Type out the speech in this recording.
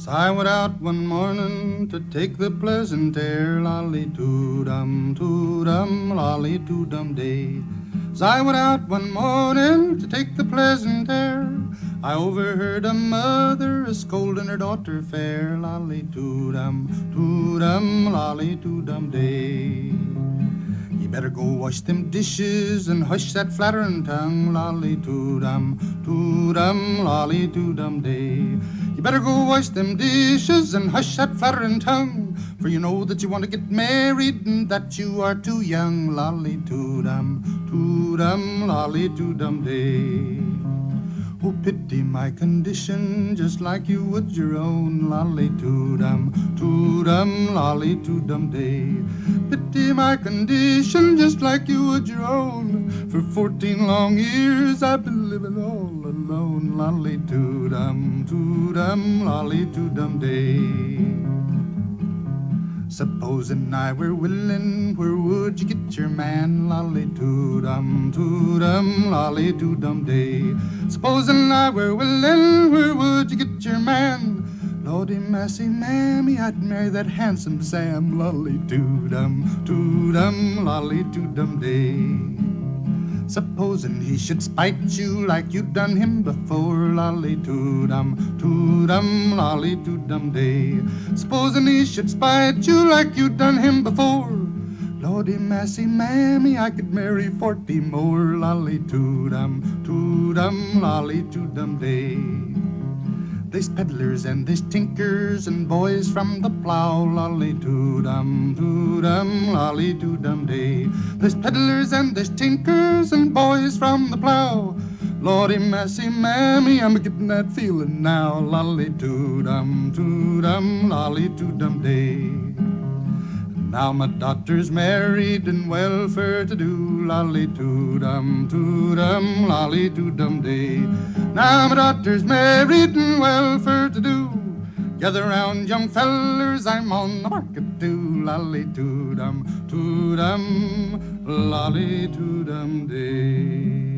I went out one morning to take the pleasant air, lolly-doo-dum, lolly-doo-dum-day. As I went out one morning to take the pleasant air, I overheard a mother a scolding her daughter fair, lolly-doo-dum, lolly-doo-dum-day. You better go wash them dishes and hush that flattering tongue, lolly-doo-dum, lolly-doo-dum-day. You better go wash them dishes and hush that flattering tongue, for you know that you want to get married and that you are too young, lolly-doo-dum, lolly-doo-dum-day. Oh, pity my condition, just like you would your own, lolly-doo-dum, lolly-doo-dum-day. Pity my condition, just like you would your own. For 14 long years I've been living all alone, lolly-doo-dum, lolly-doo-dum-day. Supposing I were willing, where would you get your man? Lolly-doo-dum, lolly-doo-dum-day. Supposing I were willing, where would you get your man? Lordy massy mammy, I'd marry that handsome Sam. Lolly-doo-dum, lolly-doo-dum-day. Supposing he should spite you like you done him before, lolly-doo-dum, lolly-doo-dum-day. Supposing he should spite you like you done him before, Lordy massy mammy, I could marry 40 more, lolly-doo-dum, lolly-doo-dum-day. There's peddlers and there's tinkers and boys from the plow, lolly-doo-dum, lolly-doo-dum-day. There's peddlers and there's tinkers and boys from the plow. Lordy massy mammy, I'm getting that feeling now, lolly-doo-dum, lolly-doo-dum-day. Now my daughter's married and well fur-to-do, lolly-doo-dum, lolly-doo-dum-day. Now my daughter's married and well fur-to-do. Gather round, young fellers, I'm on the market too, lolly-doo-dum, lolly-doo-dum-day.